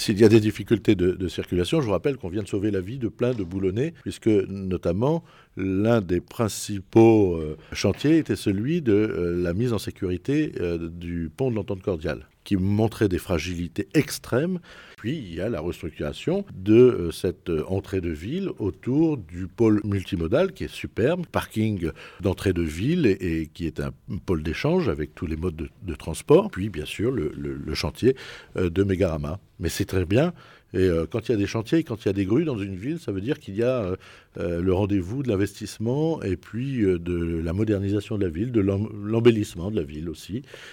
s'il y a des difficultés de circulation, je vous rappelle qu'on vient de sauver la vie de plein de Boulonnais, puisque notamment l'un des principaux chantiers était celui de la mise en sécurité du pont de l'Entente cordiale, qui montrait des fragilités extrêmes. Puis il y a la restructuration de cette entrée de ville autour du pôle multimodal qui est superbe, parking d'entrée de ville et qui est un pôle d'échange avec tous les modes de transport. Puis bien sûr le chantier de Mégarama. Mais c'est très bien. Et quand il y a des chantiers, quand il y a des grues dans une ville, ça veut dire qu'il y a le rendez-vous de l'investissement et puis de la modernisation de la ville, de l'embellissement de la ville aussi.